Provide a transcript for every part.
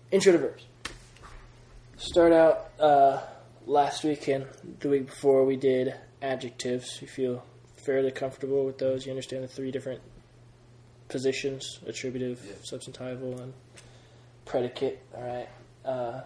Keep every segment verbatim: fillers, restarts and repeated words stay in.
intro to verbs. Start out uh, last week and the week before we did adjectives. You feel fairly comfortable with those? You understand the three different positions, attributive, yeah. substantival, and predicate, all right? Uh,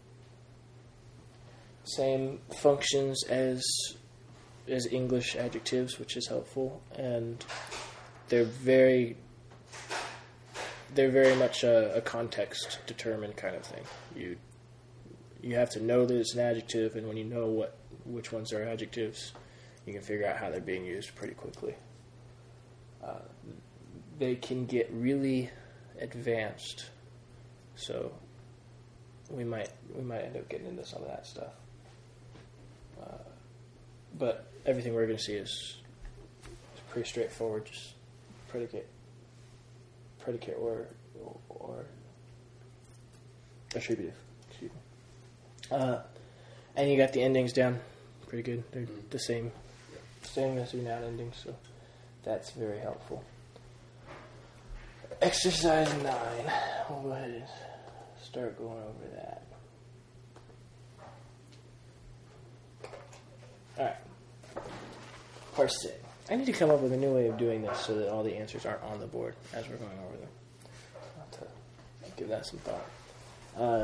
same functions as as English adjectives, which is helpful, and they're very they're very much a, a context determined kind of thing. You you have to know that it's an adjective, and when you know what which ones are adjectives, you can figure out how they're being used pretty quickly. Uh, they can get really advanced, so we might we might end up getting into some of that stuff. Uh, but everything we're going to see is, is pretty straightforward. Just predicate, predicate, or or, or attributive. Excuse me. Uh, and you got the endings down pretty good. They're mm-hmm. the same, same as your noun endings, so that's very helpful. Exercise nine. We'll go ahead and start going over that. Alright. Parsing. I need to come up with a new way of doing this so that all the answers aren't on the board as we're going over them. I'll have to give that some thought. Uh,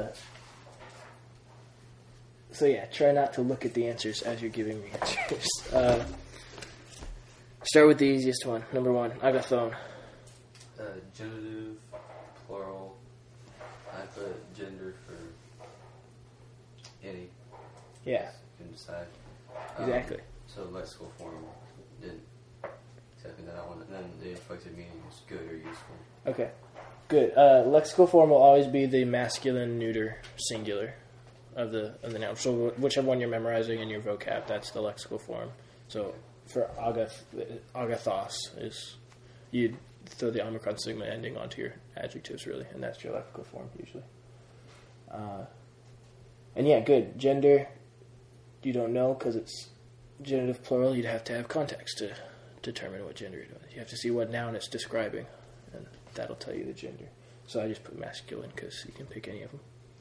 so yeah, try not to look at the answers as you're giving me answers. Uh, start with the easiest one. Number one, agathon. Uh, genitive, plural. I put gender for any. Yeah. You can decide. Exactly. Um, so lexical form didn't exactly that one. And then the inflected meaning is good or useful. Okay. Good. Uh, lexical form will always be the masculine neuter singular of the of the noun. So whichever one you're memorizing in your vocab, that's the lexical form. So for agath, agathos is you throw the omicron sigma ending onto your adjectives, really, and that's your lexical form usually. Uh, and yeah, good. Gender, you don't know because it's genitive plural. You'd have to have context to determine what gender you're doing. You have to see what noun it's describing, and that'll tell you the gender. So I just put masculine because you can pick any of them.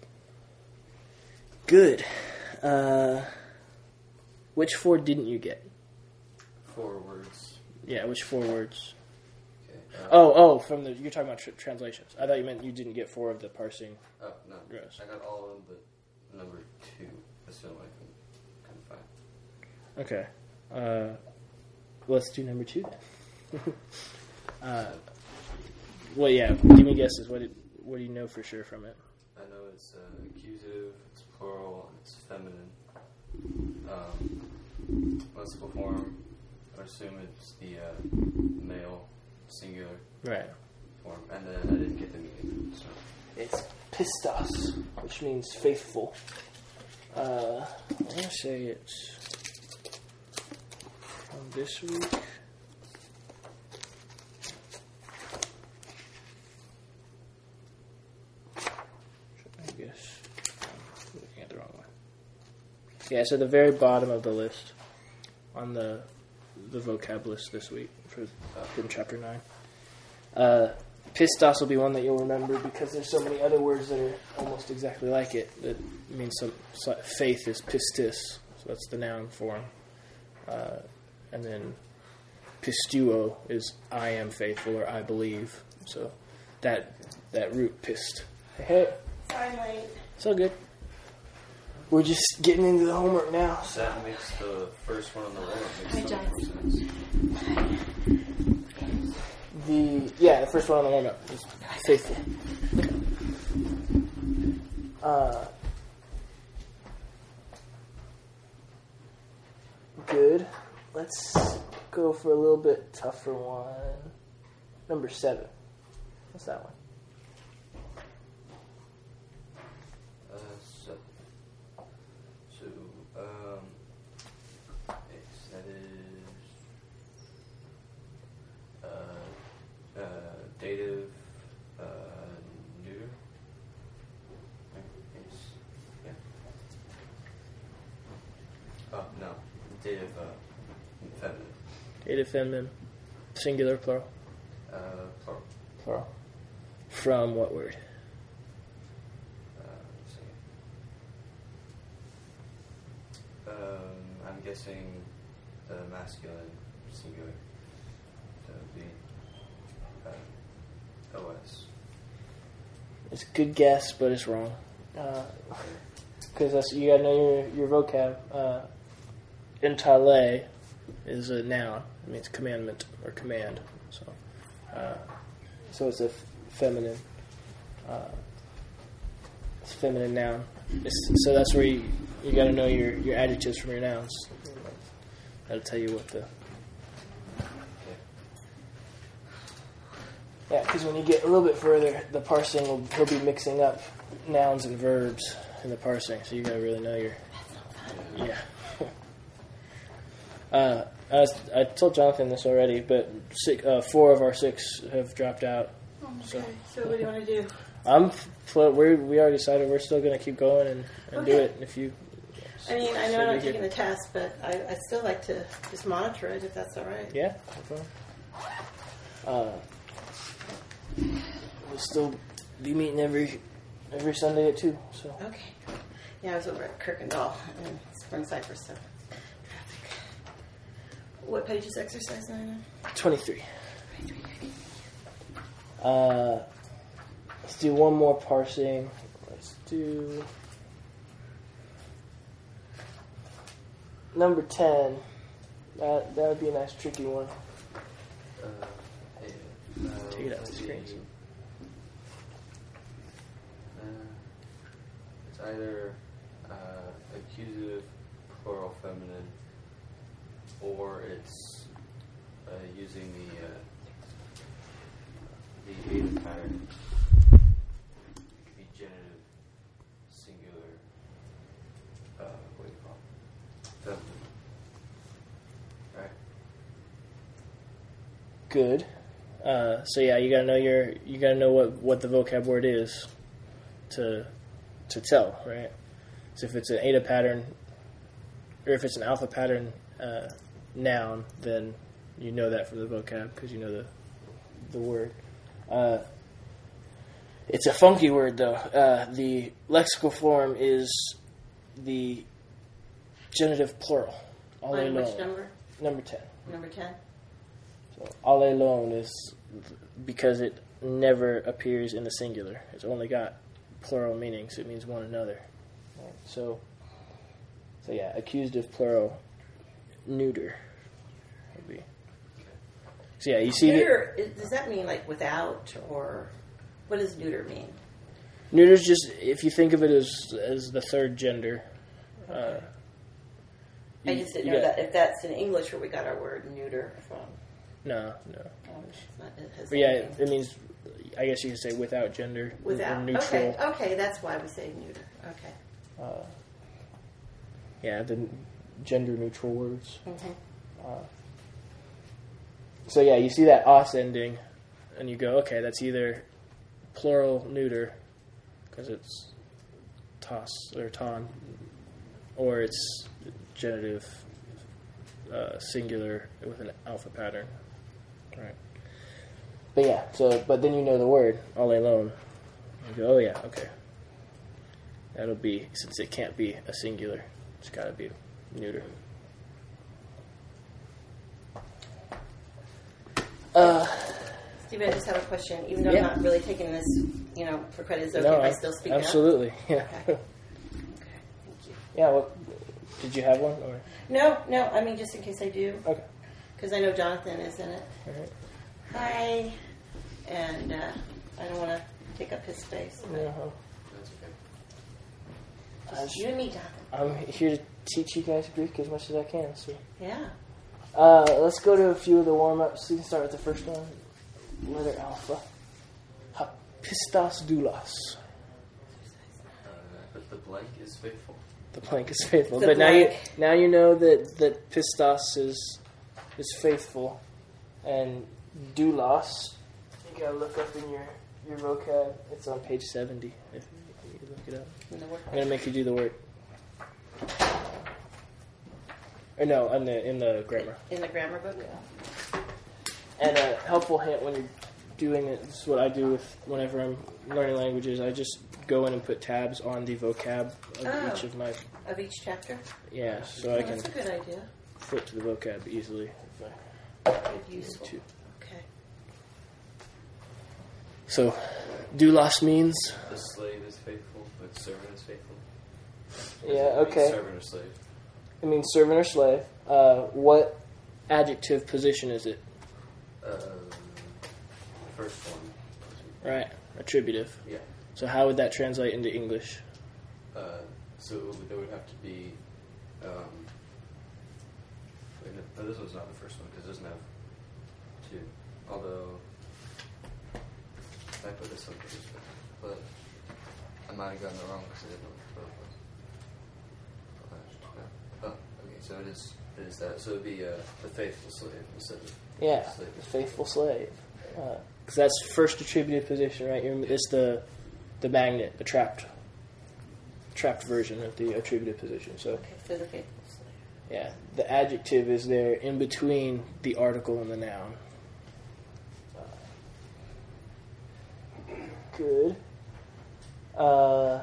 Good. Uh, which four didn't you get? Four words. Yeah, which four words? Okay. Uh, Oh, oh, from the you're talking about tr- translations. I thought you meant you didn't get four of the parsing. Oh, no. Gross. I got all of them, but number two. That's the only one I can, can find. Okay. Uh, let's do number two then. uh, well, yeah. Give me guesses. What did, what do you know for sure from it? I know it's uh, accusative, it's plural, and it's feminine. Um, lexical form, I assume it's the uh, male singular Right. form, and then I didn't get the meaning. So It's pistos, which means faithful. Uh, I'm going to say it's from this week. I guess I'm looking at the wrong one. Yeah, so the very bottom of the list on the the vocab list this week for uh, from chapter nine. Uh, pistos will be one that you'll remember because there's so many other words that are almost exactly like it. That means some so faith is pistis, so that's the noun form, uh, and then pistuo is I am faithful or I believe. So that that root pist. Hey, Sorry, late. it's all good. We're just getting into the homework now. So that makes the first one on the warm-up makes Hi, no more sense. The yeah, the first one on the warm up is faithful. Uh, good. Let's go for a little bit tougher one. Number seven. What's that one? Uh, so, so, um, yes, that is, uh, uh, dative, uh, neuter. Yes, yeah. Oh, no, dative, uh, feminine. Dative feminine. Singular, plural? Uh, plural. Plural. From what word? replacing the masculine singular. So it would be uh, O S. It's a good guess, but it's wrong. Because uh, that's you gotta know your your vocab. Uh, Entale is a noun. It means commandment or command. So, uh, so it's a f- feminine. Uh, it's a feminine noun. It's, so that's where you you gotta know your, your adjectives from your nouns. That'll tell you what the. Yeah, because when you get a little bit further, the parsing will he'll be mixing up nouns and verbs in the parsing. So you gotta really know your. Yeah. uh, I, was, I told Jonathan this already, but six, uh, four of our six have dropped out. Okay. So, So what do you want to do? I'm. We're, we already decided we're still gonna keep going and, and Okay. do it. If you. I mean, I know so I'm we not taking could- the test, but I, I'd still like to just monitor it if that's all right. Yeah. No problem. Uh, we'll still be meeting every every Sunday at two. So. Okay. Yeah, I was over at Kirkendall in Spring Cypress. So. What page is exercise nine on? Twenty-three. Uh, let's do one more parsing. Let's do number ten. That that would be a nice tricky one. Uh, hey, uh, Take it out of the would screens. be, Uh, it's either uh, accusative plural feminine, or it's uh, using the uh, the Ada pattern. It could be genitive, singular. Uh, what do you call it? Feminine. Right. Good. Uh, so yeah, you gotta know your you gotta know what, what the vocab word is to to tell, right? So if it's an Ada pattern, or if it's an alpha pattern uh, noun, then you know that from the vocab because you know the the word. Uh, it's a funky word though. Uh, the lexical form is the genitive plural. All On which alone. number? Number ten. Number ten? So all alone is because it never appears in the singular. It's only got plural meanings. It means one another. Right? So, so yeah, accusative plural, neuter would be. So yeah, you see Neuter, is- does that mean like without, or what does neuter mean? that neuter's just if you think of it as as the third gender. Uh, I you- just didn't you know got- that if that's in English where we got our word neuter from. No, no. Oh, it's not, it has But yeah, anything- it means. I guess you could say without gender, or without. neutral. Okay, okay, that's why we say neuter. Okay. Uh, yeah, the gender neutral words. Mm-hmm. Uh, so yeah, you see that os ending, and you go, okay, that's either plural neuter, because it's tos or ton, or it's genitive uh, singular with an alpha pattern. Right. But yeah, so but then you know the word all alone. You go, oh yeah, okay. That'll be since it can't be a singular, it's got to be neuter. Uh, Steve, I just have a question. Even though Yeah. I'm not really taking this, you know, for credit, is it okay no, if I still speak up? absolutely. Yeah. Okay. Okay. Thank you. Yeah. Well, did you have one or? No, no. I mean, just in case I do, Okay. because I know Jonathan is in it. All right. Hi. And uh, I don't want to take up his space. but Yeah, That's okay. uh, Just you and me, Jonathan. I'm here to teach you guys Greek as much as I can. So, Yeah. uh, let's go to a few of the warm ups. You can start with the first one. Letter alpha. Hapistos doulos. Uh, but the blank is faithful. The blank is faithful. The but now you blank. now you know that, that pistos is is faithful, and doulos. You gotta look up in your, your vocab. It's on page seventy. If you can look it up. In the word I'm gonna make you do the word. Or no, in the in the grammar. in the grammar book. And a helpful hint when you're doing it. This is what I do with whenever I'm learning languages. I just go in and put tabs on the vocab of Oh. each of my Of each chapter? yeah, so Oh, I can that's a good idea. flip to the vocab easily. If I Good, useful. to. Okay. So, doulos means The slave is faithful, but servant is faithful. yeah, Does it mean okay. Servant or slave. It means servant or slave. Uh, what adjective position is it? Um, the first one. Right, attributive. Yeah. So how would that translate into English? Uh, so it would- there would have to be. Um, wait, no, no, this one's not the first one because it doesn't have two. Although I put this on purpose, but I might have gotten it wrong because I didn't know what it was. Oh, okay. So it is. It is that. So it'd be uh, the faithful slave instead of Yeah, slave. the faithful slave. Because that's first attributive position, right? You're, it's the the magnet, the trapped trapped version of the attributive position. So Okay, so the faithful slave. yeah, the adjective is there in between the article and the noun. Good. Uh,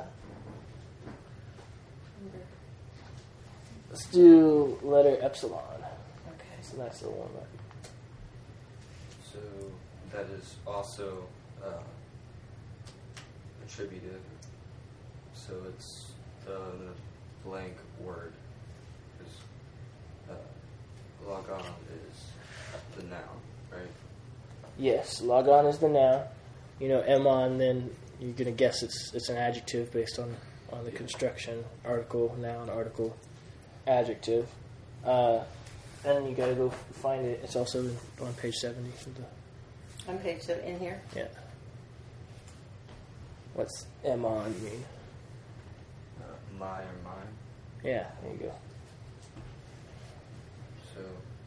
let's do letter epsilon. Okay. It's a nice little one. There. So that is also uh, attributive. So it's the blank word. 'Cause, uh, logon is the noun, right? Yes, logon is the noun. You know, emon, then you're going to guess it's it's an adjective based on, on the Yeah. construction. Article, noun, article, adjective. Uh, and you got to go find it. It's also on page seventy. Of the, On page seven, in here? yeah. What's emon mean? Uh, my or mine. Yeah, there you go. So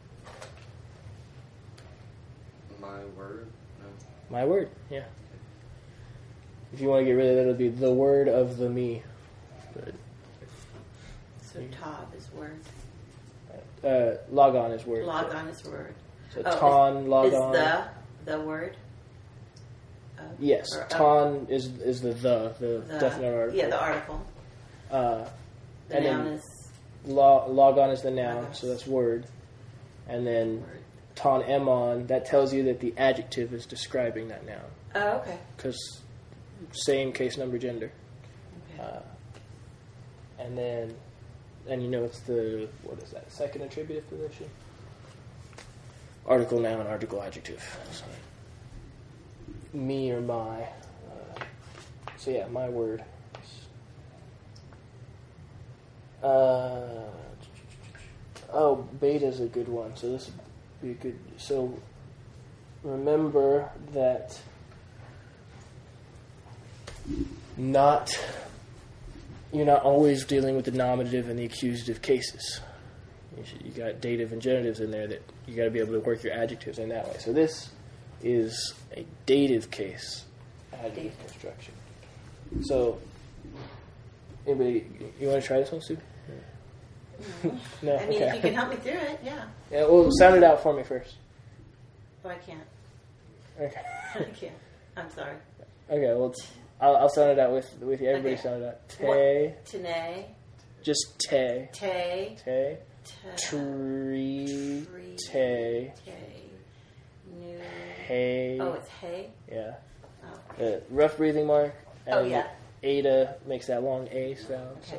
my word. No. My word, yeah. If you want to get rid of it, it'll be the word of the me. But So Tav is word. uh, logon is word. Logon is word. So Oh, ton, is, logon. Is the the word? Uh, Yes, or, uh, ton is is the the the, the- definite article. Yeah, the article. Uh, The and noun then is lo- logon is the noun, Logon. so that's word. And then word. ton emon, that tells you that the adjective is describing that noun. Oh, okay. Because same case, number, gender. Okay. Uh, and then, and you know it's the, what is that, second attributive position? Article, noun, article, adjective. So, me or my. Uh, so yeah, my word. Uh, oh, beta's a good one. So this would be a good. So remember that not you're not always dealing with the nominative and the accusative cases. You, should, you got dative and genitives in there that you got to be able to work your adjectives in that way. So this is a dative case, adjective Dative. construction. So, anybody, you want to try this one, Sue? No. I mean, okay. if you can help me through it, yeah. Yeah, well, sound it out for me first. But I can't. Okay. I can't. I'm sorry. Okay. Well, it's, I'll, I'll sound it out with with you. Everybody Okay. sound it out. Te, What? Tene, just te, te, te, te, tree, Tree. te, te, new. hey. Oh, it's hay? Yeah. Oh, The rough breathing mark. Oh, and yeah. Ada makes that long A sound. Okay. So,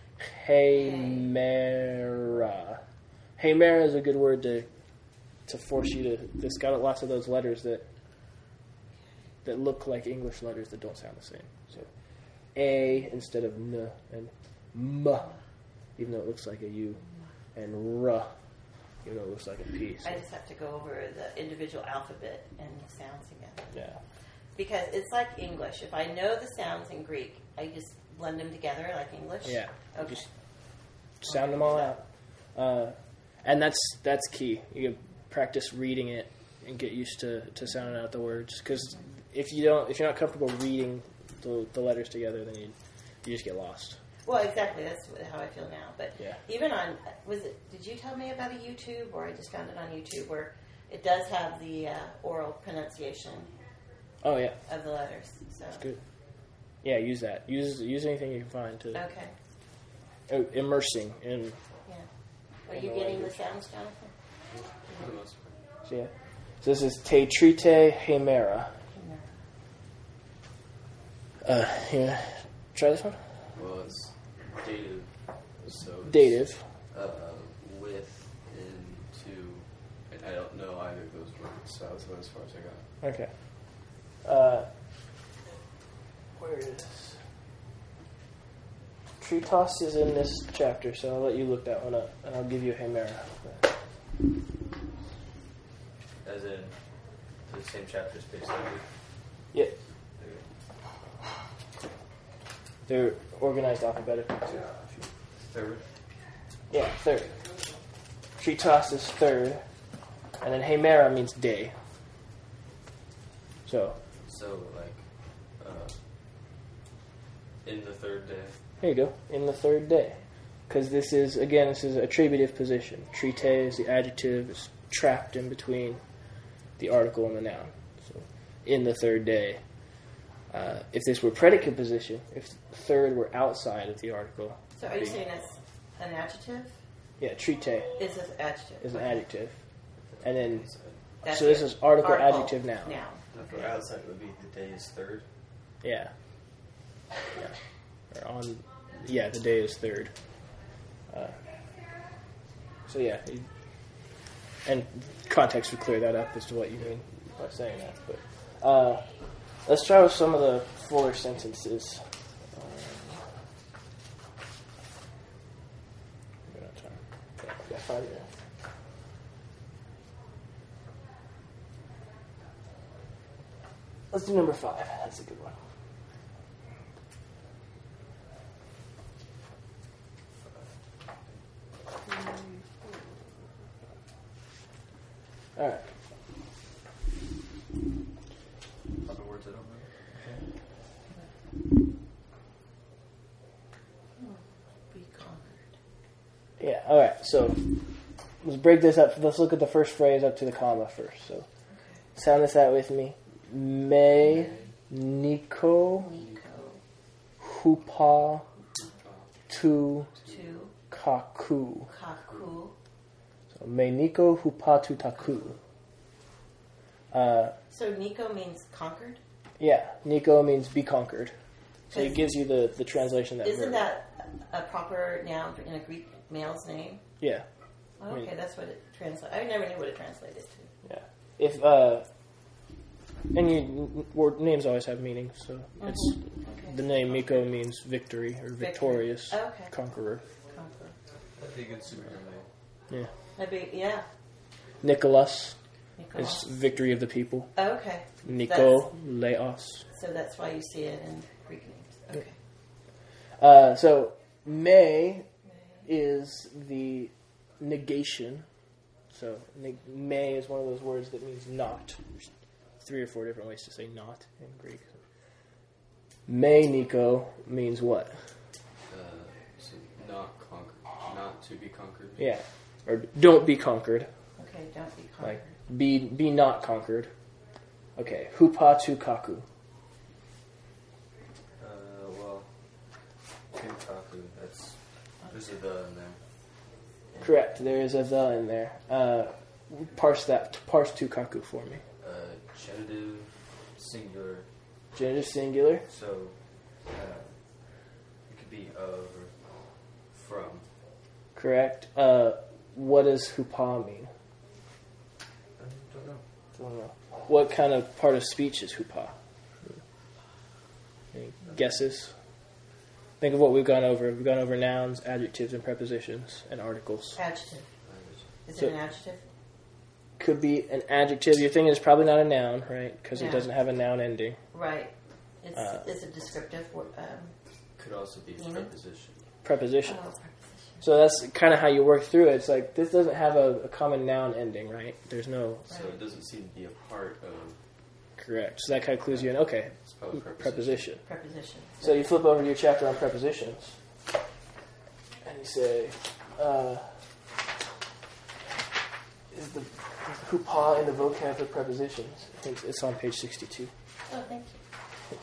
Heymera. Heymera is a good word to to force you to. It's got lots of those letters that that look like English letters that don't sound the same. So, A instead of N, and M, even though it looks like a U, and R, even though it looks like a P. So, I just have to go over the individual alphabet and the sounds again. yeah. Because it's like English. If I know the sounds in Greek, I just blend them together like English. Yeah. Okay. Just sound them all out. Uh, and that's that's key. You can practice reading it and get used to, to sounding out the words. Because if you don't, if you're not comfortable reading the, the letters together, then you you just get lost. Well, exactly. That's how I feel now. But Yeah. even on, was it? Did you tell me about a YouTube, or I just found it on YouTube, where it does have the uh, oral pronunciation Oh yeah, of the letters. So that's good. Yeah, use that. Use use anything you can find to okay, uh, immersing in. yeah. Are In you the getting language. the sounds, Jonathan? For the most part. So yeah. So this is Te Trite Hemera. No. Uh, yeah. Try this one. Well, it's dative, so it's, Dative. Uh, with, into, and I don't know either of those words, so that's about as far as I got. Okay. Uh, where is Tritos is in this chapter, so I'll let you look that one up, and I'll give you Hemera. As in, the same chapter is page thirty. Yeah. They're organized alphabetically too. Third. Yeah, third. Tritos is third, and then Hemera means day. So, So, like, uh, in the third day. there you go, in the third day. Because this is, again, this is attributive position. Trite is the adjective, it's trapped in between the article and the noun. So, in the third day. Uh, if this were predicate position, if third were outside of the article. So are you the- saying it's an adjective? Yeah, trite Is this adjective? is an Okay. adjective. And then, That's so this it. is article, adjective, noun. Noun. For Okay. outside, it would be the day is third. Yeah. Yeah. Or on, yeah, the day is third. Uh, so yeah, you- and context would clear that up as to what you mean by saying that. But uh, let's try with some of the fuller sentences. Um, we're gonna try. Okay, we got five here. Let's do number five. That's a good one. All right. Other words I don't know. Be conquered. Yeah. All right. So let's break this up. Let's look at the first phrase up to the comma first. So sound this out with me. Me, Nico, Nico. Hupa, Tu, To. Kaku. Kaku. So me, Nico, Hupa, Tu, Taku. Uh, So Nico means conquered? yeah. Nico means be conquered. So it Is- gives you the, the translation of that Isn't verb. that a proper noun in a Greek male's name? Yeah. Oh, okay, mean- that's what it translates. I never knew what it translated to. Yeah. If uh, and you, word names always have meaning. So it's Okay. the name Miko means victory or victorious Okay. conqueror. Conquer. That'd be a good superhero name. Yeah. That'd be, yeah. Nicholas Nico. is victory of the people. Okay. Nico, Laos. So that's why you see it in Greek names. Okay. Uh, so may is the negation. So neg- may is one of those words that means not. There's three or four different ways to say not in Greek. May Nico means what? Uh, so not conquered, not to be conquered. Yeah. Or don't be conquered. Okay, don't be conquered. Like be be not conquered. Okay. Hupa tu kaku. Uh, well, Kenkaku, that's, there's a the in there. Correct. There is a the in there. Uh, parse that. Parse tu kaku for me. Uh, genitive, singular, Genitive singular. so uh, it could be of or from. Correct. Uh, what does hupa mean? I don't know. Don't know. What kind of part of speech is hupa? Any guesses? Think of what we've gone over. We've gone over nouns, adjectives, and prepositions, and articles. Adjective. Is So- it an adjective? Could be an adjective. You're thinking it's probably not a noun, right? Because Yeah. it doesn't have a noun ending. Right. It's, Uh, it's a descriptive word. Um, Could also be a Mhm. preposition. Preposition. oh, preposition. So that's kind of how you work through it. It's like this doesn't have a, a common noun ending, right? There's no So it doesn't seem to be a part of. correct. So that kind of clues you in. Okay, It's probably preposition. preposition. Preposition. So you flip over to your chapter on prepositions, and you say, uh, "Is the is the hupa in the vocab of prepositions?" I think it's on page sixty-two. Oh, thank you.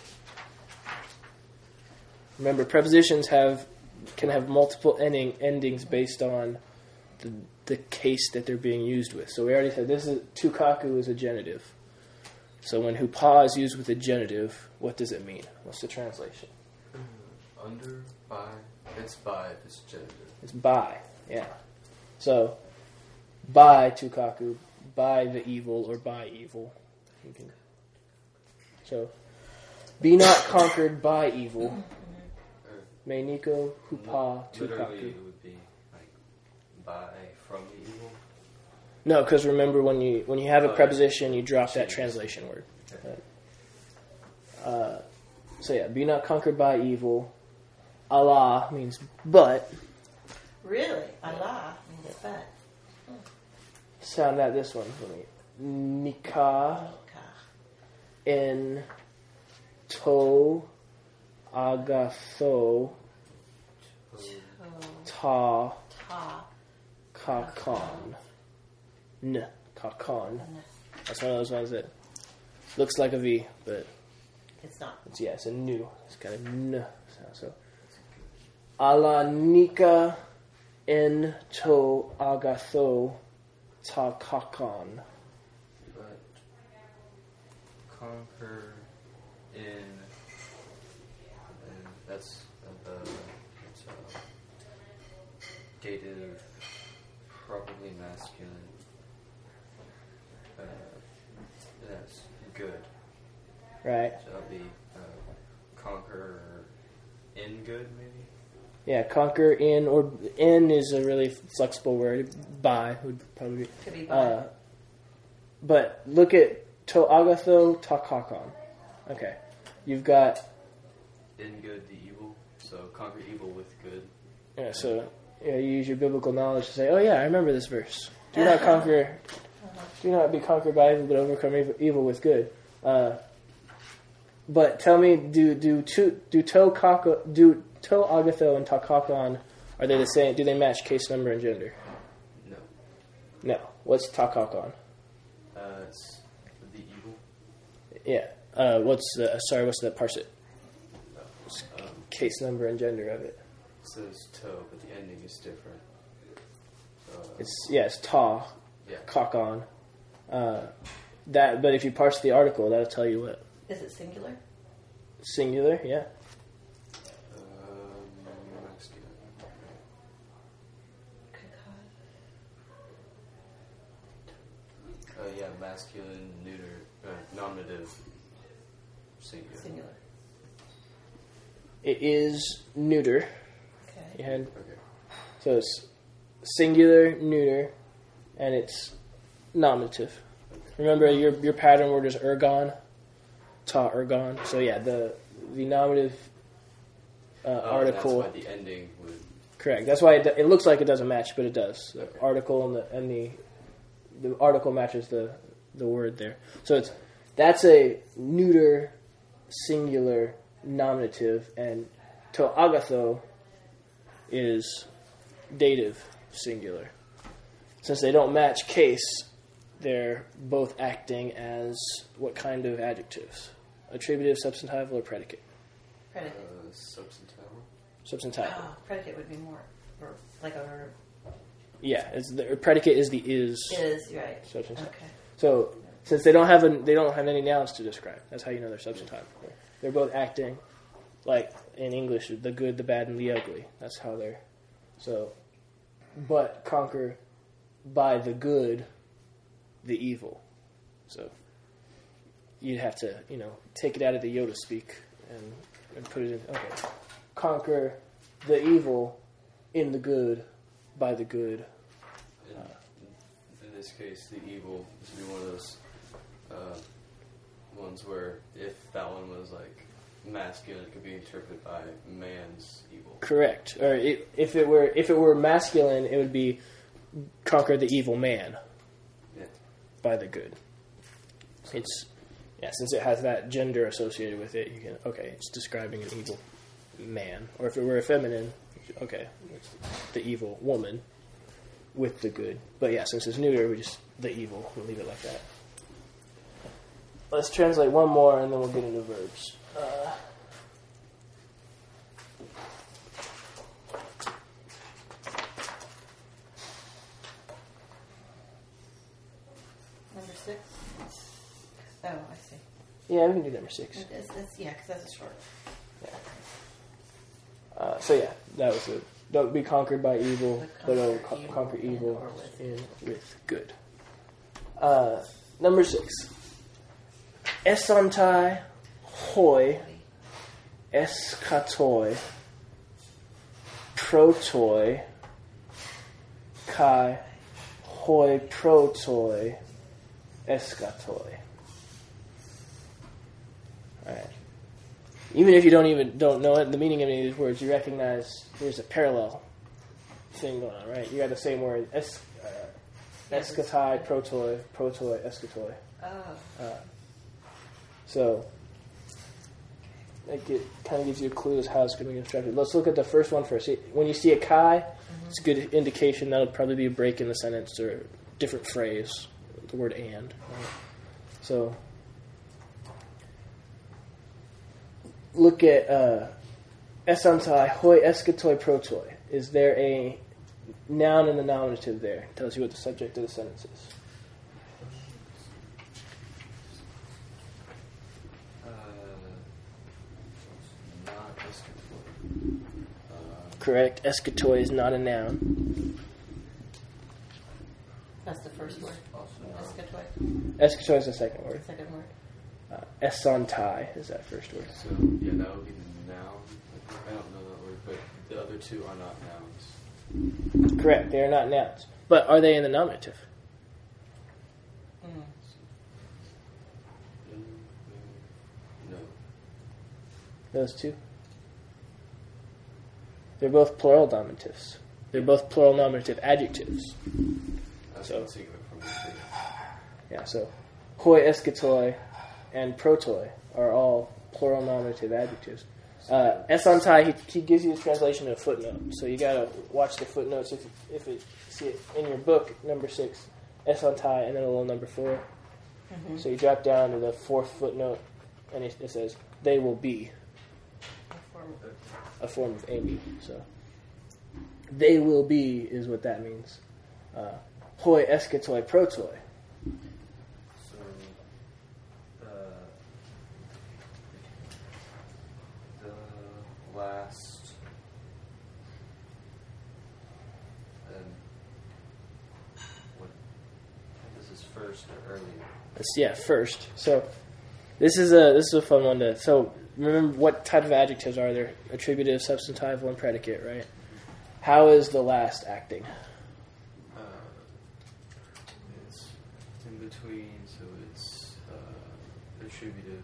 Remember, prepositions have can have multiple ending endings based on the the case that they're being used with. So we already said this is tukaku is a genitive. So when hupa is used with a genitive, what does it mean? What's the translation? Under, by, it's by if it's genitive. It's by, yeah. So by tukaku, by the evil or by evil. You can, so be not conquered by evil. Meiniko hupa Literally, tukaku. it would be like by from the evil. No, because remember when you when you have a Oh, preposition, you drop that Changes. translation word. Okay. Uh, so yeah, be not conquered by evil. Allah means but. Really? Allah means but. Sound out this one for me. Nikah in to agatho ta Ta. kakan. N. Kakan. That's one of those ones that looks like a V, but It's not. it's, yeah, it's a nu. It's got a n sound. So, ala nika en to agatho ta kakan. But conquer in, and that's uh, the it's, uh, dative, probably masculine. Uh, that's good. Right? So that'll be uh, conquer in good, maybe. Yeah, conquer in, or in is a really flexible word. By would probably be. Could be by. Uh, but look at to agatho ta kakan. Okay. You've got, In good, the evil. So conquer evil with good. yeah, so yeah, you use your biblical knowledge to say, oh yeah, I remember this verse. Do not conquer, do not be conquered by evil, but overcome evil, evil with good. Uh, but tell me, do do to do to kaka do to agatho and takakan, are they the same? Do they match case number and gender? No. No. What's takakan? Uh, it's the evil. Yeah. Uh, what's the sorry? What's the parse it? Um, Case number and gender of it. it says toe, but the ending is different. Uh, It's yeah, it's ta yeah. kakan. Uh, that, but if you parse the article, that'll tell you what Is it singular? singular. Yeah. Um, masculine. Uh, yeah, masculine, neuter, uh, nominative, singular. Singular. It is neuter. Okay. You had Okay. so it's singular, neuter, and it's nominative. Remember your your pattern word is ergon, ta ergon. So yeah, the the nominative uh, Oh, article. That's why the ending would. Correct. That's why it, it looks like it doesn't match, but it does. The Okay. article and the and the the article matches the the word there. So it's that's a neuter, singular, nominative, and to agatho is dative, singular. Since they don't match case, they're both acting as what kind of adjectives? Attributive, substantival, or predicate? Predicate. Uh, substantival. Substantival. Oh, predicate would be more, or like a verb. Yeah, it's the predicate is the is. Is right. Substantive. Okay. So since they don't have a, they don't have any nouns to describe, that's how you know they're substantive. They're both acting like in English, the good, the bad, and the ugly. That's how they're. So, but conquer by the good, the evil. So you'd have to, you know, take it out of the Yoda speak and and put it in. Okay, conquer the evil in the good by the good. In, in this case, the evil would be one of those uh, ones where if that one was like masculine, it could be interpreted by man's evil. Correct. Or it, if it were if it were masculine, it would be conquer the evil man Yeah. by the good. It's yeah, since it has that gender associated with it, you can okay, it's describing an evil man. Or if it were a feminine, okay, it's the evil woman with the good. But yeah, since it's neuter, we just the evil. We'll leave it like that. let's translate one more, and then we'll get into verbs. Uh, Number six? Oh, I see. yeah, we can do number six. It's, it's, yeah, because that's a short. Uh, so yeah, that was it. Don't be conquered by evil, But but oh, conquer con- evil conquer in evil or with in with good. Uh, number six. Esontai hoi eskatoi protoi kai hoi protoi eskatoi. Alright. Even if you don't even don't know it, the meaning of any of these words, you recognize there's a parallel thing going on, right? You got the same word, es, uh, eschatai, protoi, protoi, eschatoi. Oh. Uh, so, it get, kind of gives you a clue as how it's going to be constructed. Let's look at the first one first. When you see a kai, mm-hmm. it's a good indication that'll probably be a break in the sentence or a different phrase, the word and. Right? So, look at uh, esantai hoi eskatoi protoi. Is there a noun and the nominative there? It tells you what the subject of the sentence is. Uh, not eschatoi. Uh, Correct. Eskatoi is not a noun. That's the first word. also not. Eschatoi. Eschatoi is the second word. Second word. Uh, esantai is that first word. So yeah, that would be the noun. I don't know that word, but the other two are not nouns. Correct. They are not nouns. But are they in the nominative? Mm. No. Those two? They're both plural nominatives. They're both plural nominative adjectives. I So- can think of it from the tree. Yeah, so hoi eskatoi and protoi are all plural nominative adjectives. Uh, esantai, he, he gives you the translation in a footnote, so you gotta watch the footnotes if if it see it in your book, number six, esantai, and then a little number four. Mm-hmm. So you drop down to the fourth footnote, and it, it says they will be a form of amy. So they will be is what that means. Uh, hoi eskatoi protoi. So, uh, the last, and what? This is first or earlier. It's, yeah, first. So this is a this is a fun one to. So remember what type of adjectives are there? Attributive, substantival, and predicate, right? How is the last acting? Uh, it's in between, so it's uh, attributive.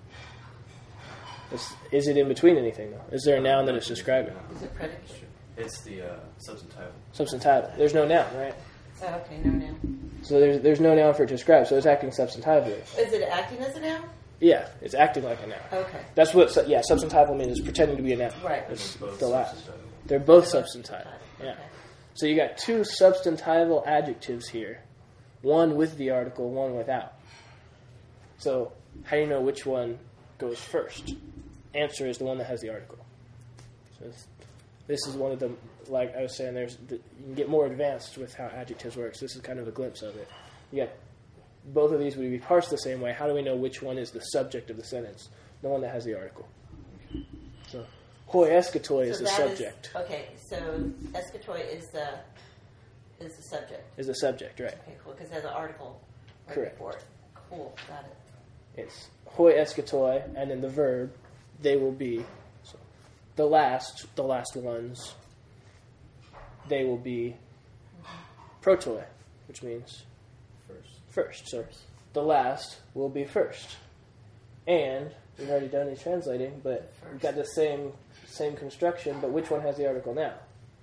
Is, is it in between anything though? Is there a noun that it's describing? Is it predicate? It's the uh, substantival. Substantival. There's no noun, right? Oh, okay, no noun. So there's there's no noun for it to describe. So it's acting substantively. Is it acting as a noun? Yeah, it's acting like a noun. Okay. That's what su- yeah substantival means. Is pretending to be a noun. Right. It's They're both the last. substantival. They're both substantival. Yeah. Okay. So you got two substantival adjectives here, one with the article, one without. So how do you know which one goes first? Answer is the one that has the article. So it's, this is one of the, like I was saying, there's the, you can get more advanced with how adjectives work. So this is kind of a glimpse of it. You got both of these would be parsed the same way. How do we know which one is the subject of the sentence? The one that has the article. So hoi eskatoi is So the that is- subject. okay, so eschatoi is the is the subject. Is the subject, right? Okay, cool, because there's an article right Correct. before it. Cool, got it. It's hoi eskatoi, and then the verb, they will be. So the last, the last ones, they will be protoi, which means First. first. So the last will be first. And we've already done the translating, but we've got the same same construction, but which one has the article now?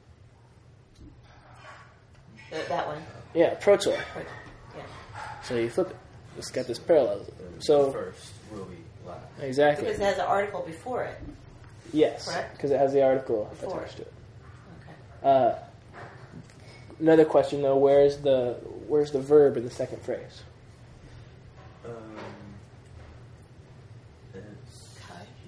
Th- that one. Yeah, protoi. Right. Yeah. So you flip it. It's got this parallelism. The So first will be last. exactly. Because it has an article before it. Yes, Correct? because it has the article Before. attached to it. Okay. Uh, another question though: Where's the where's the verb in the second phrase? Um,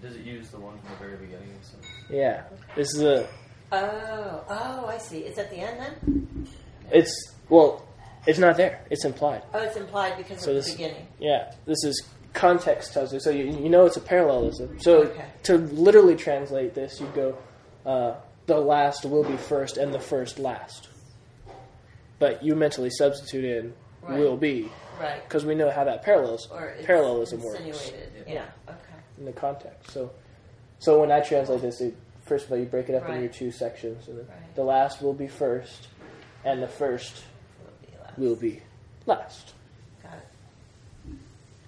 Does it use the one from the very beginning? So? Yeah. This is a... Oh, oh, I see. It's at the end then? It's, well, it's not there. It's implied. Oh, it's implied because So of this- the beginning. Yeah. This is context tells you. So you, you know it's a parallelism. So Okay. to literally translate this, you go, uh, the last will be first and the first last. But you mentally substitute in Right. will be, Right. because we know how that parallels, Or it's parallelism works insinuated. Yeah. Yeah, okay. in the context. So, so when I translate this, it, first of all, you break it up Right. into your two sections. And the, Right. the last will be first, and the first Will be last. will be last. Got it.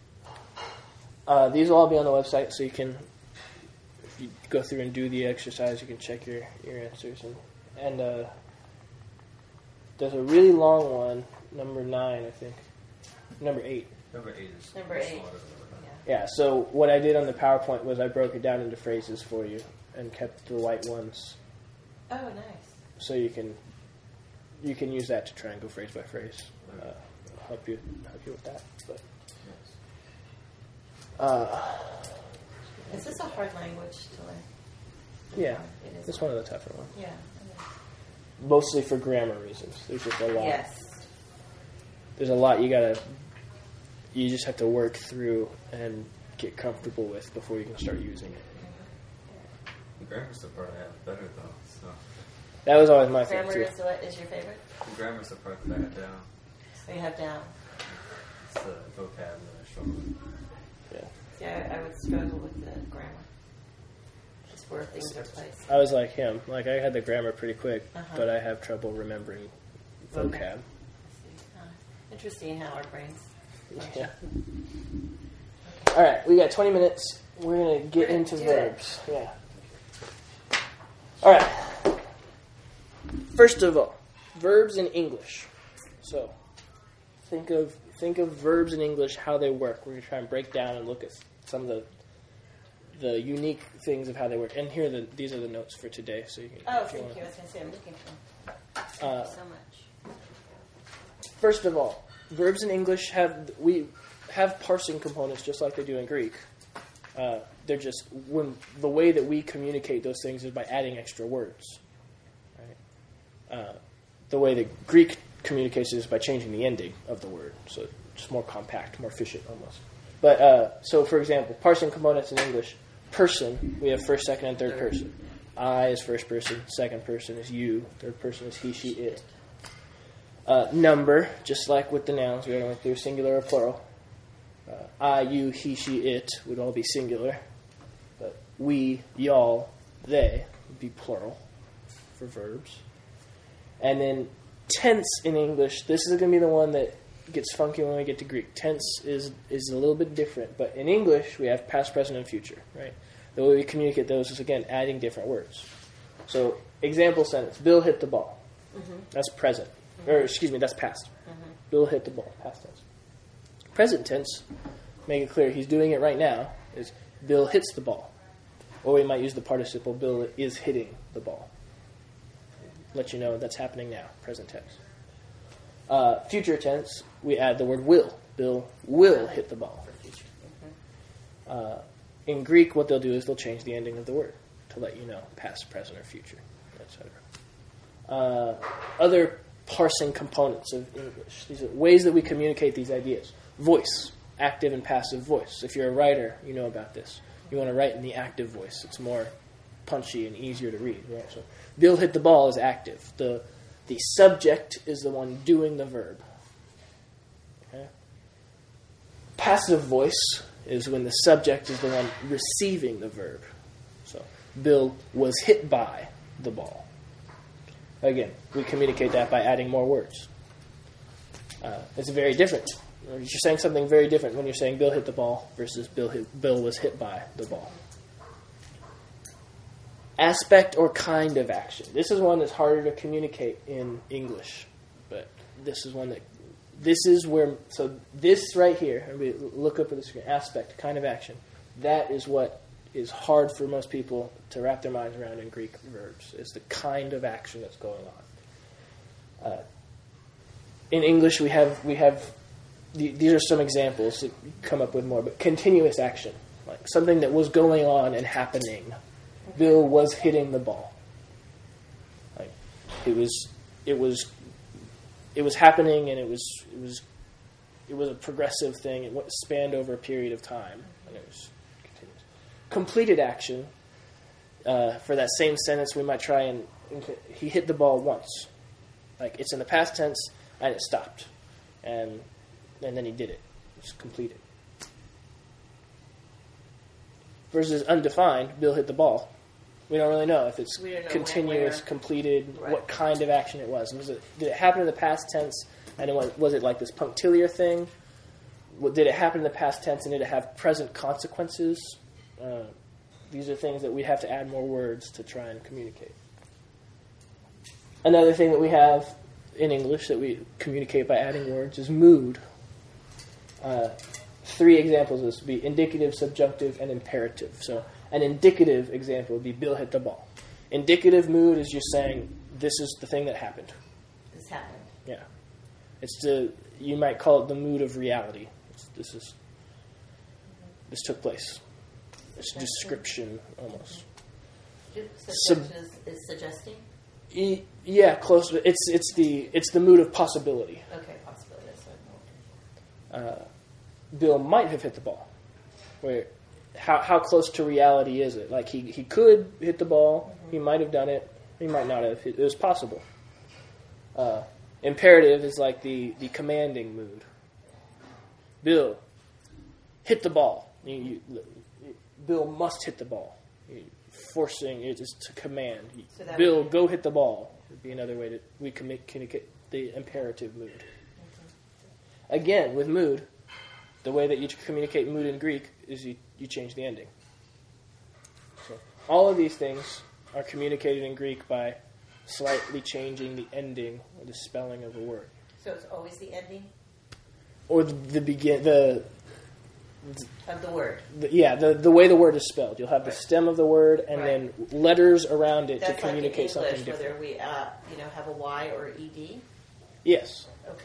Uh, these will all be on the website, so you can, if you go through and do the exercise, you can check your, your answers. And, and uh, there's a really long one, number nine, I think. Number eight. Number eight is Number is eight. smaller than number nine. Yeah. Yeah, so what I did on the PowerPoint was I broke it down into phrases for you and kept the white ones, Oh, nice. so you can you can use that to try and go phrase by phrase. Uh, help you help you with that. But Yes. uh, Is this a hard language to learn? yeah, It is. it's one of the tougher ones. Yeah. Mostly for grammar reasons. There's just a lot. Yes. There's a lot you gotta. You just have to work through and get comfortable with before you can start using it. The grammar's the part I have better though. So That was always my thing Grammar too. is what is your favorite? the grammar's the part that I have down. Or you have down? It's the vocab that I struggle with. Yeah. Yeah, I, I would struggle with the grammar. Just where things are placed. I was like him. Like I had the grammar pretty quick, Uh-huh. but I have trouble remembering vocab. Okay. Uh, interesting how our brains. Yeah. All right, we got twenty minutes. We're gonna get We're gonna into do verbs. Yeah. All right. First of all, verbs in English. So, think of think of verbs in English, how they work. We're gonna try and break down and look at some of the the unique things of how they work. And here, are the these are the notes for today. So you can. Oh, if you thank wanna- you. I was going to say, I'm looking for Thank Uh, you so much. First of all, verbs in English have we have parsing components just like they do in Greek. Uh, they're just when the way that we communicate those things is by adding extra words. Right? Uh, the way that Greek communicates is by changing the ending of the word, so it's more compact, more efficient almost. But uh, so, for example, parsing components in English: person, we have first, second, and third Third. person. I is first person, second person is you, third person is he, she, it. Uh, number, just like with the nouns, we only do singular or plural. Uh, I, you, he, she, it would all be singular. But we, y'all, they would be plural for verbs. And then tense in English, this is going to be the one that gets funky when we get to Greek. Tense is, is a little bit different. But in English, we have past, present, and future, right? The way we communicate those is, again, adding different words. So, example sentence, Bill hit the ball. Mm-hmm. That's present. Or, excuse me, that's past. Mm-hmm. Bill hit the ball, past tense. Present tense, make it clear he's doing it right now, is Bill hits the ball. Or we might use the participle, Bill is hitting the ball. Let you know that's happening now, present tense. Uh, future tense, we add the word will. Bill will hit the ball. For future. Mm-hmm. Uh, in Greek, what they'll do is they'll change the ending of the word to let you know past, present, or future, et cetera. Uh, other parsing components of English. These are ways that we communicate these ideas. Voice, active and passive voice. If you're a writer, you know about this. You want to write in the active voice. It's more punchy and easier to read. Right? So, Bill hit the ball is active. The the subject is the one doing the verb. Okay? Passive voice is when the subject is the one receiving the verb. So, Bill was hit by the ball. Again, we communicate that by adding more words. Uh, it's very different. You're saying something very different when you're saying Bill hit the ball versus Bill hit, Bill was hit by the ball. Aspect or kind of action. This is one that's harder to communicate in English, but this is one that this is where so this right here. Everybody look up at the screen. Aspect, kind of action. That is what is hard for most people to wrap their minds around in Greek verbs. Is the kind of action that's going on. Uh, in English, we have we have the, these are some examples that come up with more, but continuous action. like something that was going on and happening. Bill was hitting the ball. Like it was, it was, it was happening, and it was, it was, it was a progressive thing. It went, spanned over a period of time, and it was continuous. Completed action. Uh, for that same sentence, we might try and, he hit the ball once. Like, it's in the past tense, and it stopped. And and then he did it. It's completed. Versus undefined, Bill hit the ball. We don't really know if it's continuous, when, completed, right. what kind of action it was. Was it did it happen in the past tense, and it was, was it like this punctiliar thing? What, did it happen in the past tense, and did it have present consequences? Uh, these are things that we have to add more words to try and communicate. Another thing that we have in English that we communicate by adding words is mood. Uh, three examples of this would be indicative, subjunctive, and imperative. So an indicative example would be Bill hit the ball. Indicative mood is just saying this is the thing that happened. This happened. Yeah. It's the, you might call it the mood of reality. It's, this is, this took place. It's a description, almost. Suggestion is, is suggesting? E, yeah, close. It's it's the it's the mood of possibility. Okay, possibility. Uh, Bill might have hit the ball. Where, how how close to reality is it? Like he, he could hit the ball. Mm-hmm. He might have done it. He might not have. It was possible. Uh, imperative is like the, the commanding mood. Bill, hit the ball. You, you, Bill must hit the ball. You, forcing it is to command. So Bill, go hit the ball would be another way that we communicate the imperative mood. Mm-hmm. Again, with mood, the way that you communicate mood in Greek is you, you change the ending. So all of these things are communicated in Greek by slightly changing the ending or the spelling of a word. So it's always the ending? Or the, the begin the of the word. The, yeah, the the way the word is spelled. You'll have the right. stem of the word and right. then letters around it That's to communicate like in English, something different. Whether we uh, you know have a Y or E D? Yes. Okay.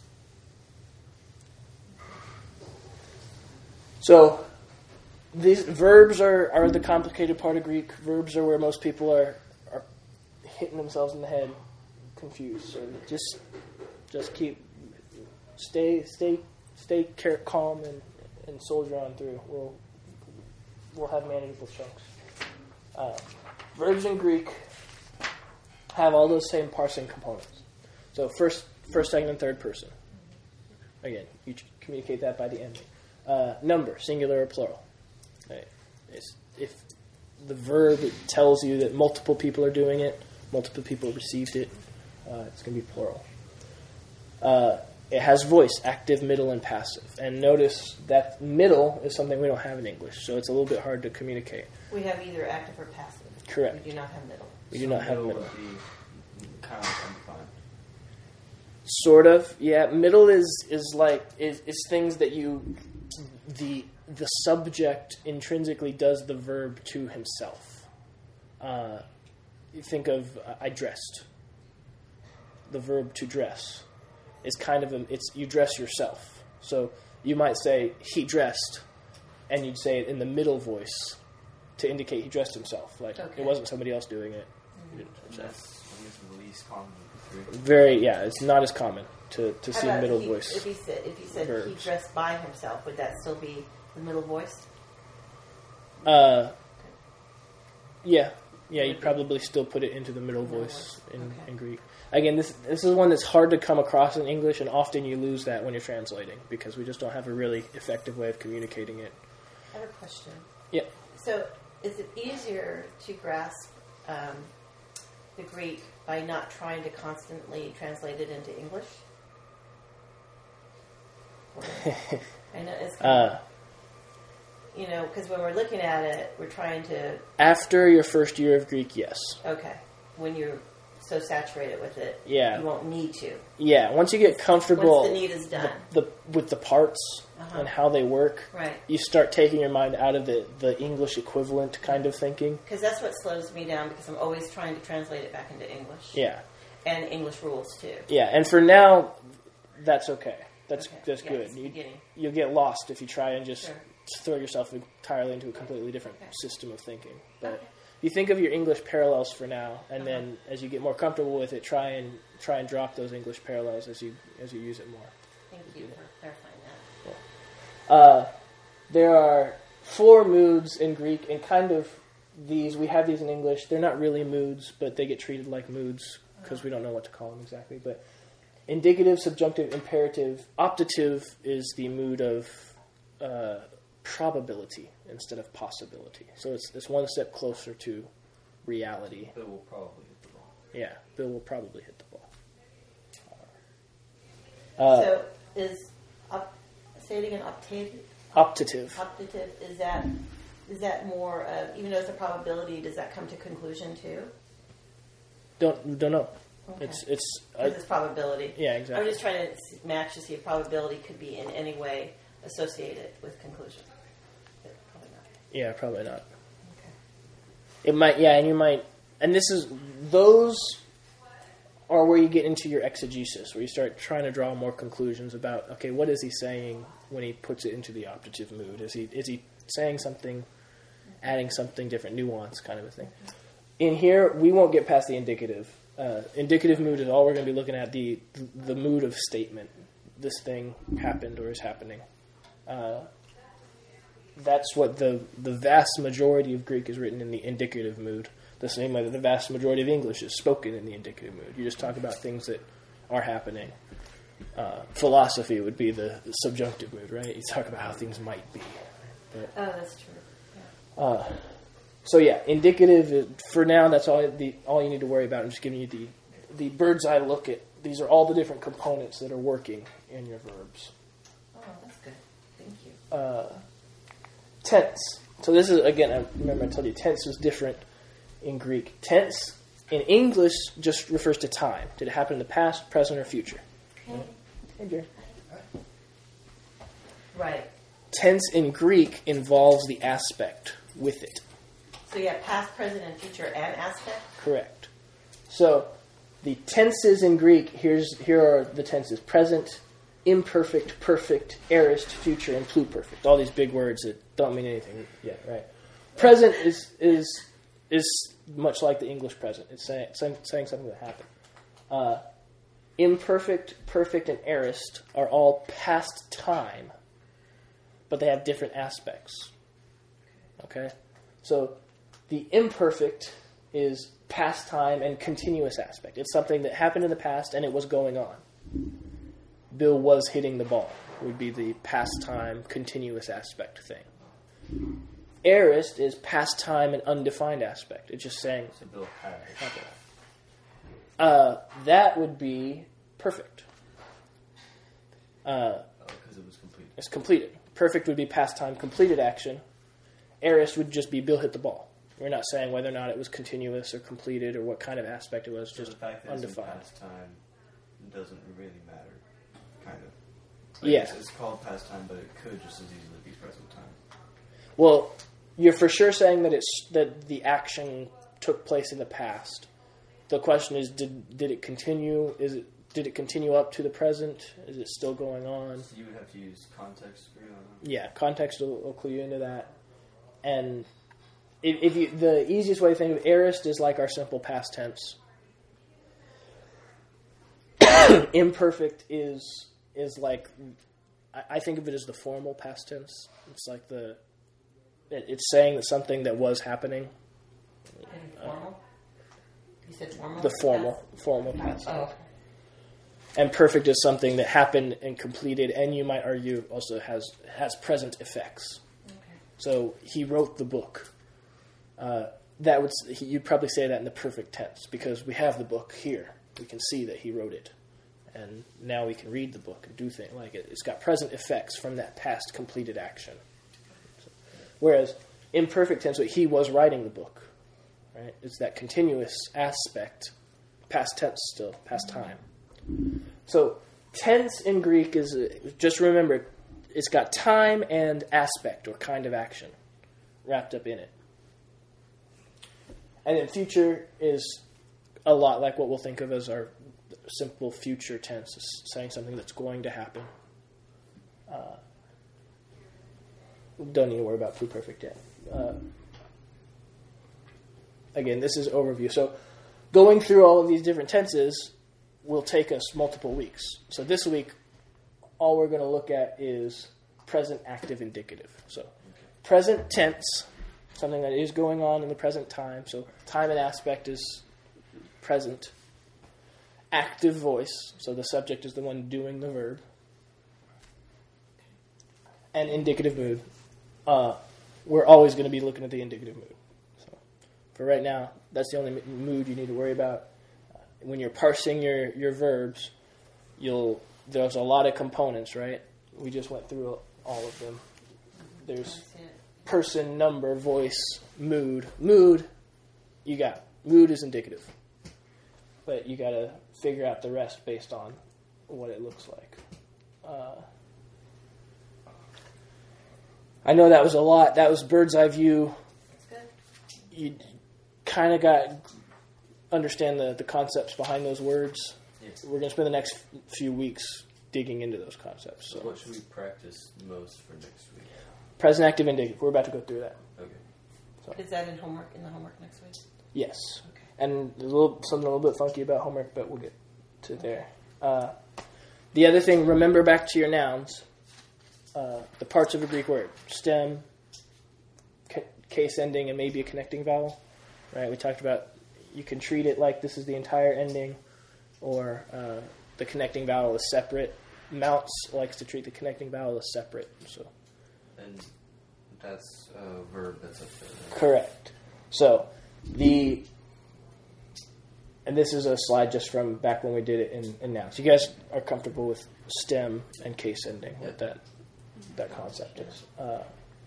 So these verbs are, are the complicated part of Greek. Verbs are where most people are are hitting themselves in the head, confused. So just just keep stay stay stay care, calm and, and soldier on through. We'll we'll have manageable chunks. Uh, verbs in Greek have all those same parsing components. So first, first, second, and third person. Again, you communicate that by the ending. Uh, number, singular or plural. Right. It's, if the verb tells you that multiple people are doing it, multiple people received it, uh, it's going to be plural. Uh, it has voice, active, middle, and passive. And notice that middle is something we don't have in English, so it's a little bit hard to communicate. We have either active or passive. Correct. We do not have middle. We so do not have middle. middle. Would be kind of undefined. Sort of, yeah. Middle is is like is, is things that you the the subject intrinsically does the verb to himself. Uh, you think of uh, I dressed. The verb to dress is kind of a, it's you dress yourself. So you might say he dressed, and you'd say it in the middle voice to indicate he dressed himself. Like okay. it wasn't somebody else doing it. Mm-hmm. That's I guess the least common of the three. Very yeah, it's not as common to, to How see about middle if he, voice. If he said if he said verbs. he dressed by himself, would that still be the middle voice? Uh, yeah, yeah. You'd probably still put it into the middle voice in, okay. in Greek. Again, this this is one that's hard to come across in English, and often you lose that when you're translating because we just don't have a really effective way of communicating it. I have a question. Yeah. So, is it easier to grasp um, the Greek by not trying to constantly translate it into English? I know it's kind Uh, of, you know, because when we're looking at it, we're trying to, after your first year of Greek, yes. okay, when you're so saturated with it, Yeah. you won't need to. Yeah, once you get comfortable Once the need is done. the, the, with the parts Uh-huh. and how they work, Right. you start taking your mind out of the, the English equivalent kind of thinking. Because that's what slows me down, because I'm always trying to translate it back into English. Yeah. And English rules, too. Yeah, and for now, that's okay. That's Okay. that's Yeah, good. it's You, beginning. you'll get lost if you try and just Sure. throw yourself entirely into a completely different Okay. system of thinking. But Okay. you think of your English parallels for now, and Uh-huh. then as you get more comfortable with it, try and try and drop those English parallels as you as you use it more. Thank you for clarifying that. Uh, there are four moods in Greek, and kind of these, we have these in English. They're not really moods, but they get treated like moods because we don't know what to call them exactly. But indicative, subjunctive, imperative, optative is the mood of uh, probability instead of possibility. So it's, it's one step closer to reality. Bill will probably hit the ball. Yeah, Bill will probably hit the ball. Uh, So is up, say it again, optative? optative. Optative, is that is that more, uh, even though it's a probability, does that come to conclusion too? Don't don't know. Okay. It's it's uh, Because it's probability. yeah, I'm exactly. just trying to s- match to see if probability could be in any way associated with conclusion. But probably not. Yeah, probably not. Okay. It might, yeah, and you might, and this is, those are where you get into your exegesis, where you start trying to draw more conclusions about, okay, what is he saying when he puts it into the optative mood? Is he is he saying something, adding something different, nuance kind of a thing? In here, we won't get past the indicative. Uh, indicative mood is all we're going to be looking at, the the mood of statement. This thing happened or is happening. Uh, that's what the the vast majority of Greek is written in the indicative mood. The same way that the vast majority of English is spoken in the indicative mood. You just talk about things that are happening. Uh, philosophy would be the, the subjunctive mood, right? You talk about how things might be. But, Oh, that's true. Yeah. uh, so yeah, indicative. is- For now, that's all the all you need to worry about. I'm just giving you the the bird's eye look at. These are all the different components that are working in your verbs. Oh, that's good. Thank you. Uh, tense. So this is, again, I remember I told you tense is different in Greek. Tense in English just refers to time. Did it happen in the past, present, or future? Okay. Hey, Jerry. Right. Tense in Greek involves the aspect with it. So yeah, past, present, and future, and aspect. Correct. So the tenses in Greek, here's here are the tenses: present, imperfect, perfect, aorist, future, and pluperfect. All these big words that don't mean anything yet, right? Present is is is much like the English present. It's saying saying, saying something that happened. Uh, imperfect, perfect, and aorist are all past time, but they have different aspects. Okay? So the imperfect is past time and continuous aspect. It's something that happened in the past and it was going on. Bill was hitting the ball would be the past time continuous aspect thing. Aorist is past time and undefined aspect. It's just saying So Bill had it. happened. Uh, that would be perfect. Uh, Oh, because it was complete. it's completed. Perfect would be past time completed action. Aorist would just be Bill hit the ball. We're not saying whether or not it was continuous or completed or what kind of aspect it was, So just the fact that it's in undefined. past time doesn't really matter, kind of. Like, Yeah. It's, it's called past time, but it could just as easily be present time. Well, you're for sure saying that it's that the action took place in the past. The question is, did did it continue? Is it did it continue up to the present? Is it still going on? So you would have to use context to agree on that. Yeah, context will, will clue you into that. And if, if you, the easiest way to think of aorist is like our simple past tense. Imperfect is is like, I, I think of it as the formal past tense. It's like the it, it's saying that something that was happening. And formal. You said formal. The formal formal past. Oh. And perfect is something that happened and completed, and you might argue also has has present effects. Okay. So he wrote the book. Uh, that would he, you'd probably say that in the perfect tense because we have the book here. We can see that he wrote it, and now we can read the book and do things like it. It's got present effects from that past completed action. So, whereas imperfect tense, he was writing the book, right? It's that continuous aspect, past tense still, past time. So tense in Greek is uh, just remember it's got time and aspect or kind of action wrapped up in it. And then future is a lot like what we'll think of as our simple future tense, is saying something that's going to happen. Uh, don't need to worry about pluperfect yet. Uh, again, this is overview. So going through all of these different tenses will take us multiple weeks. So this week, all we're going to look at is present active indicative. So present tense, something that is going on in the present time. So time and aspect is present. Active voice, so the subject is the one doing the verb. And indicative mood. Uh, we're always going to be looking at the indicative mood. So for right now, that's the only mood you need to worry about. Uh, when you're parsing your, your verbs, you'll there's a lot of components, right? We just went through all of them. There's person, number, voice, mood. Mood, you got. Mood is indicative. But you got to figure out the rest based on what it looks like. Uh, I know that was a lot. That was bird's eye view. That's good. You kind of got understand the, the concepts behind those words. Yes. We're going to spend the next few weeks digging into those concepts. So So what should we practice most for next week? present active indicative. We're about to go through that. Okay. Is that in homework in the homework next week? Yes. Okay. And there's a little something a little bit funky about homework, but we'll get to there. Uh, the other thing, remember back to your nouns, uh, the parts of a Greek word: stem, ca- case ending, and maybe a connecting vowel. Right? We talked about you can treat it like this is the entire ending, or uh, the connecting vowel is separate. Mounts likes to treat the connecting vowel as separate. So And that's a verb that's up there. Right? correct. So the And this is a slide just from back when we did it in, in nouns. You guys are comfortable with stem and case ending, what that that concept is. Uh,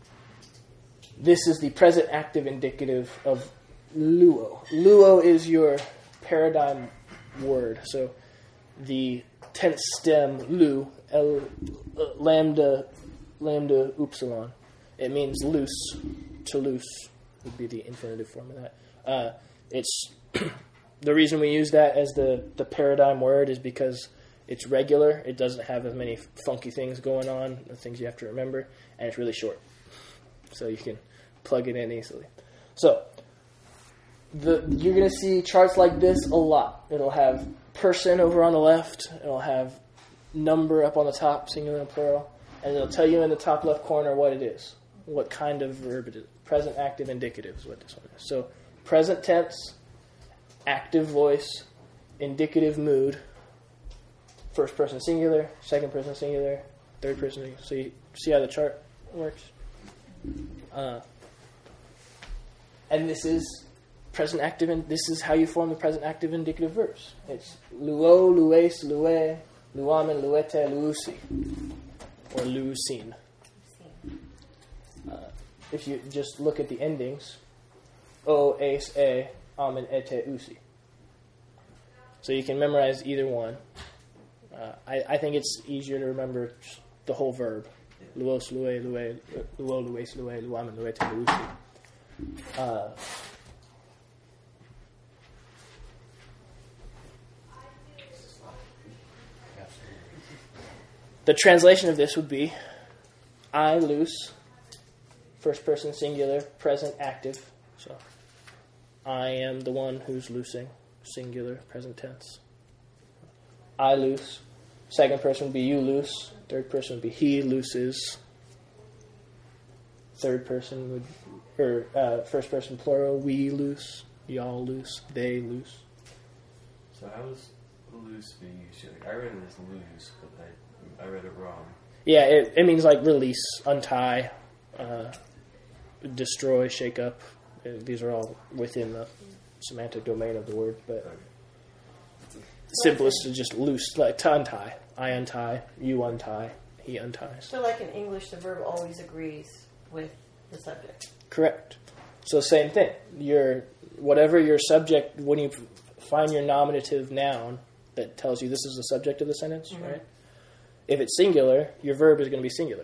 this is the present active indicative of luo. Luo is your paradigm word. So the tense stem lu, l, uh, lambda, lambda upsilon. It means loose, to loose would be the infinitive form of that. Uh, it's the reason we use that as the, the paradigm word is because it's regular. It doesn't have as many funky things going on, the things you have to remember, and it's really short. So you can plug it in easily. So the you're going to see charts like this a lot. It'll have person over on the left. It'll have number up on the top, singular and plural. And it'll tell you in the top left corner what it is, what kind of verb it is. Present active indicative is what this one is. So present tense, active voice, indicative mood, first person singular, second person singular, third person singular. So you see how the chart works? Uh, and this is present active, and this is how you form the present active indicative verbs. It's luo, lues, lue, luamen, luete, luusi, or luusin. Uh, if you just look at the endings, o, ace, a, amen, ete, usi. So you can memorize either one. Uh, I, I think it's easier to remember the whole verb. Luos, lue, lue, luo, lues, lue, luamen, luete, luusi. Uh, the translation of this would be I loose, first person singular, present active. So I am the one who's loosing, singular, present tense. I loose. Second person would be you loose. Third person would be he looses. Third person would, or uh, first person plural, we loose, y'all loose, they loose. So how is loose being used here? Like, I read it as loose, but I, I read it wrong. Yeah, it, it means like release, untie, uh, destroy, shake up. Uh, these are all within the semantic domain of the word, but Okay. simplest is just loose, like to untie. I untie, you untie, he unties. So like in English, the verb always agrees with the subject. Correct. So same thing. Your whatever your subject, when you find your nominative noun that tells you this is the subject of the sentence, Mm-hmm. right? If it's singular, your verb is going to be singular.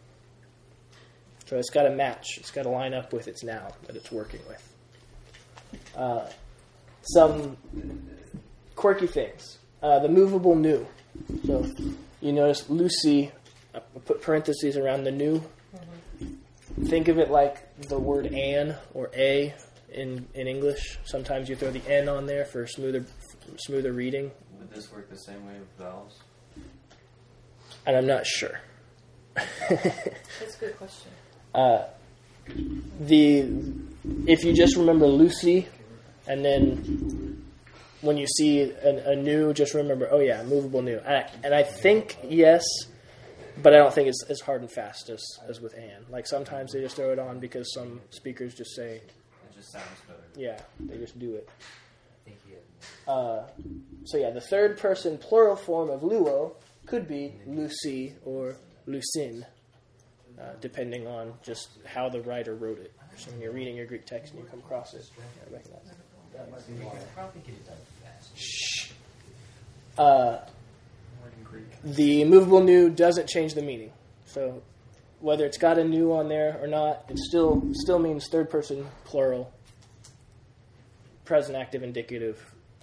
So it's got to match. It's got to line up with its noun that it's working with. Uh, some quirky things. Uh, the movable nu. So you notice Lucy, I put parentheses around the nu. Mm-hmm. think of it like the word "an" or "a" in in English. Sometimes you throw the "n" on there for smoother smoother reading. Would this work the same way with vowels? And I'm not sure. That's a good question. Uh, the if you just remember Lucy, and then when you see a, a new, just remember, oh yeah, movable new. And I, and I think yes, but I don't think it's as hard and fast as, as with Anne. Like sometimes they just throw it on because some speakers just say, It just sounds better. yeah, they just do it. Uh, so yeah, the third person plural form of luo could be Lucy or Lucine, uh, depending on just how the writer wrote it. So when you're reading your Greek text and you come across it, you recognize it. Shh. Uh, the movable new doesn't change the meaning. So whether it's got a new on there or not, it still still means third person plural, present active indicative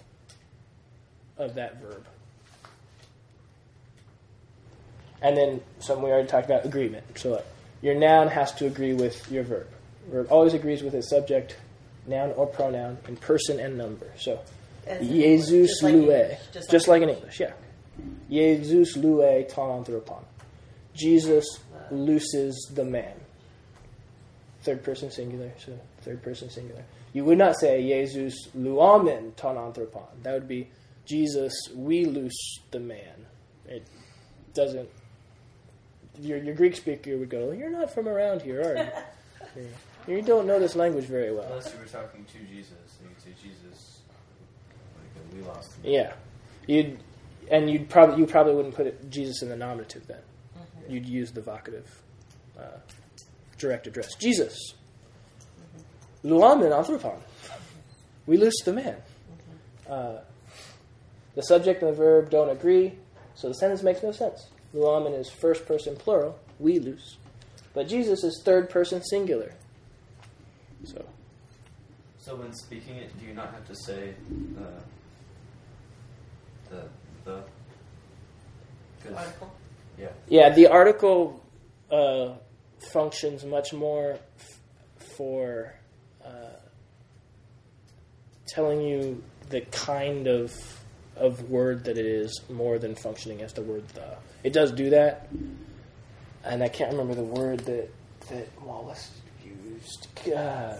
of that verb. And then some we already talked about agreement. So like, your noun has to agree with your verb. Verb always agrees with its subject, noun or pronoun, in person and number. So As in Jesus English, just like loue, English, just, just like, like in English, yeah. Jesus loue ton anthropon. Jesus looses the man. Third person singular, so third person singular. You would not say Jesus luamen ton anthropon. That would be Jesus we loose the man. It doesn't. Your your Greek speaker would go, "You're not from around here, are you? You don't know this language very well." Unless you were talking to Jesus, you could say Jesus, like we lost him. Yeah, you'd and you'd probably you probably wouldn't put it, Jesus in the nominative then. Mm-hmm. You'd use the vocative, uh, direct address. Jesus, luamen anthropon. We loose the man. Uh, the subject and the verb don't agree, so the sentence makes no sense. Luamen is first person plural, we loose, but Jesus is third person singular. So, So when speaking it, do you not have to say uh, the the? 'Cause- Article. Yeah. yeah, the article uh, functions much more f- for uh, telling you the kind of of word that it is more than functioning as the word the. It does do that, and I can't remember the word that that Wallace used. God.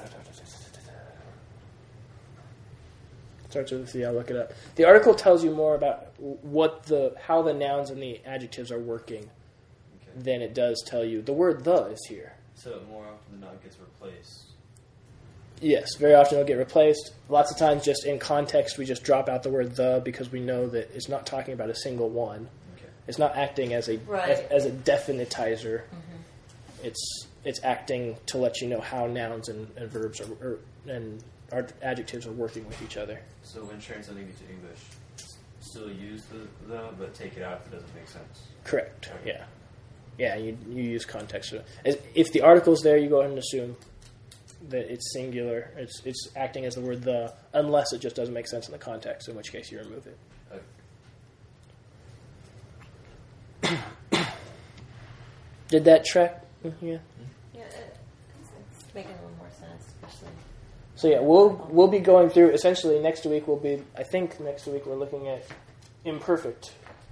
Starts with a C. I'll look it up. The article tells you more about what the how the nouns and the adjectives are working Okay. than it does tell you the word the is here. So more often than not, it gets replaced. Yes, very often it'll get replaced. Lots of times, just in context, we just drop out the word the because we know that it's not talking about a single one. Okay. It's not acting as a Right. as, as a definitizer. Mm-hmm. It's it's acting to let you know how nouns and, and verbs are or, and our adjectives are working with each other. So when translating it to English, s- still use the the, but take it out if it doesn't make sense. Correct. Okay. Yeah. Yeah. You you use context. So as- if the article's there, you go ahead and assume that it's singular. It's it's acting as the word the, unless it just doesn't make sense in the context, in which case you remove it. Okay. Did that track? Yeah. Yeah, it, it's making a little more sense, especially. So yeah, we'll we'll be going through essentially next week. We'll be I think next week we're looking at imperfect.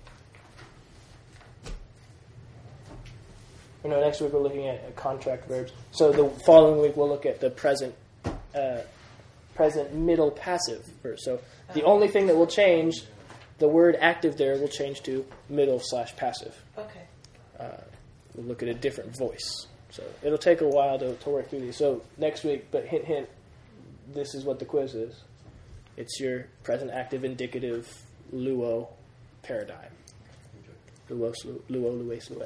Or no, next week we're looking at uh, contract verbs. So the following week we'll look at the present, uh, present middle passive verbs. So the only thing that will change, the word active there will change to middle slash passive. Okay. We'll look at a different voice. So it'll take a while to, to work through these. So next week, but hint, hint, this is what the quiz is. It's your present active indicative luo paradigm. Luo, slu- luo, lues, lue.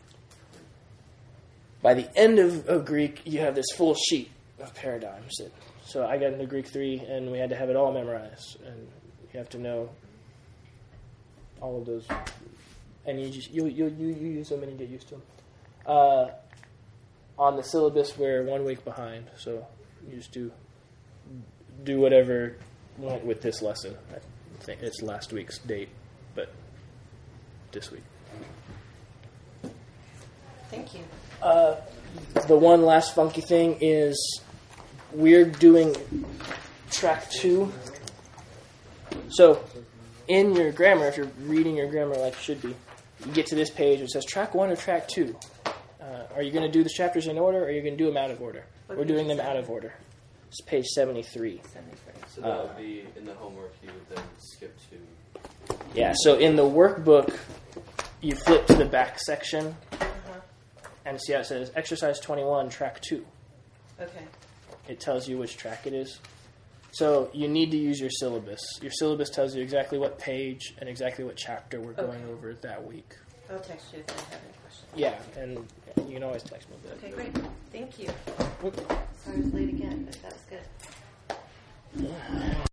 By the end of, of Greek, you have this full sheet of paradigms. That, so I got into Greek three, and we had to have it all memorized. And you have to know all of those. And you just you you you, you use them and you get used to them. Uh, on the syllabus, we're one week behind, so you just do do whatever went with this lesson. I think it's last week's date, but this week. Thank you. Uh, the one last funky thing is we're doing track two. So in your grammar, if you're reading your grammar like it should be, you get to this page, it says track one or track two. Uh, are you going to do the chapters in order, or are you going to do them out of order? What We're page doing is them that? out of order. It's page seventy-three. seventy-three. So that would be in the homework. You would then skip to. Yeah, so in the workbook, you flip to the back section, Uh-huh. and see how it says exercise twenty-one, track two. Okay. It tells you which track it is. So you need to use your syllabus. Your syllabus tells you exactly what page and exactly what chapter we're going Okay. over that week. I'll text you if I have any questions. Yeah, and you can always text me. But Okay, great. Thank you. Sorry I was late again, but that was good.